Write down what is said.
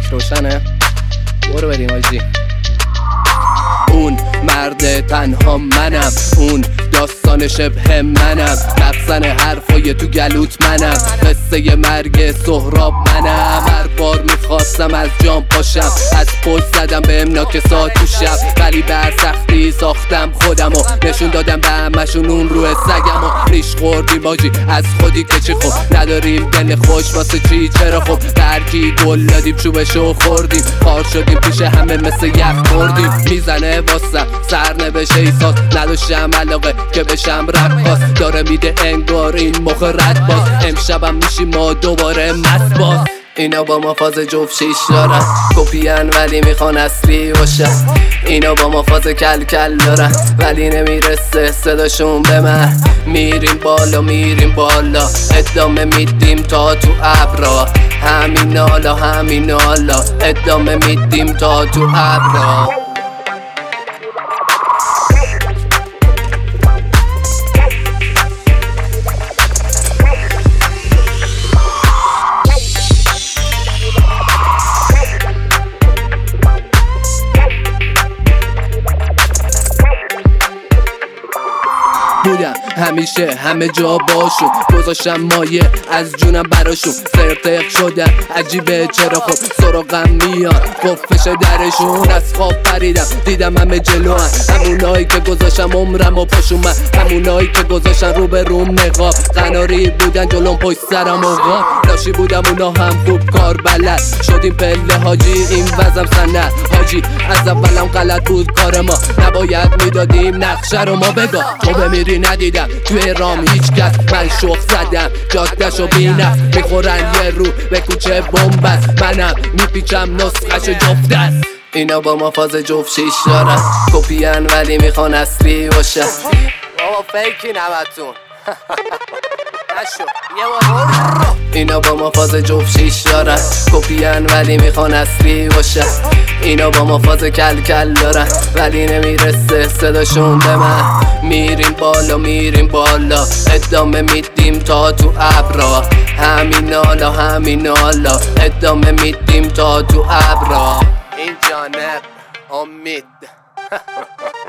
روشنه؟ برو بریم آجی. اون مرد تنها منم، اون داستان شبه منم، لفظن حرفای تو گلوت منم، قصه مرگ سهراب منم. هر بار میخواستم از جام پاشم، از پشت زدم به ناکسات تو شب، ولی بر سختی ساختم خودمو، نشون دادم به همشون اون روح سگمو. ریش خوردیم باجی از خودی که چی خوب، نداریم دل خوش واسه چی چرا خوب، برگی گل دادیم چوبشو خوردیم، خار شدیم پیش همه مثل یخ خوردیم. میزنه واسم سرنوشت ایساس، نداشتم علاقه که بشم رقاص، داره میده انگار این مخ رد باز، امشبم میشیم ما دوباره مست باز. اینا با ما فاز جفت شیش دارن، کپین ولی میخوان اصلی باشن، اینا با ما فاز کل کل دارن ولی نمیرسه صداشون به من. میریم بالا میریم بالا، ادامه میدیم تا تو ابرا، همین حالا همین حالا، ادامه میدیم تا تو ابرا. بودم همیشه همه جا باشون، گذاشتم مایه از جونم براشون، سرتق شدم عجیبه چرا خب سراغم میاد کفش درشون. از خواب پریدم دیدم همه جلو همونایی که گذاشتم عمرم و پاشون من، همونایی که گذاشتن رو به روم نقاب، قناری بودن جلوم پشت سرم اوقا، لاشی بودم اونا هم خوب کار بلد، شدیم پله حاجی این وزم سنت حاجی، از اولم غلط بود کار ما، نباید میدادیم نقشه رو ما. بگا تو بمیری ندیدم توی رام هیچ کس، من شخ زدم جادهشو بینم، میخورن یه رو به کوچه بومبست، منم میپیچم نسخش جفت است. اینا با ما فاز جفت شیش دارن، کپین ولی میخوان اصلی باشن. بابا فیکی نمتون اینا با ما فاز جفت شیش دارن، کپین ولی میخوان اصلی باشن، اینا با ما فاز کل کل دارن ولی نمیرسه صداشون به من. میریم بالا میریم بالا، ادامه میدیم تا تو ابرا، همین حالا همین حالا، ادامه میدیم تا تو ابرا. این جانب امید